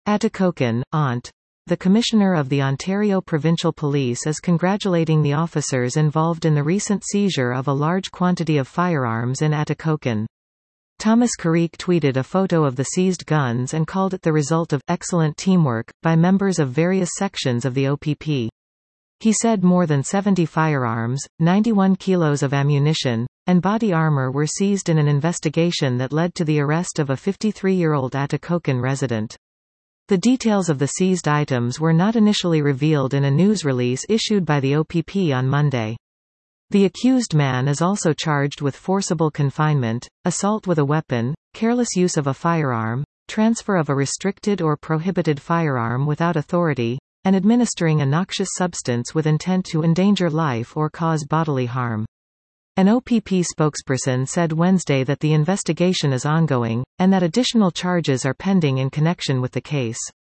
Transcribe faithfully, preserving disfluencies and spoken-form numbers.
Atikokan, O N T. The Commissioner of the Ontario Provincial Police is congratulating the officers involved in the recent seizure of a large quantity of firearms in Atikokan. Thomas Carrique tweeted a photo of the seized guns and called it the result of excellent teamwork by members of various sections of the O P P. He said more than seventy firearms, ninety-one kilos of ammunition, and body armor were seized in an investigation that led to the arrest of a fifty-three-year-old Atikokan resident. The details of the seized items were not initially revealed in a news release issued by the O P P on Monday. The accused man is also charged with forcible confinement, assault with a weapon, careless use of a firearm, transfer of a restricted or prohibited firearm without authority, and administering a noxious substance with intent to endanger life or cause bodily harm. An O P P spokesperson said Wednesday that the investigation is ongoing, and that additional charges are pending in connection with the case.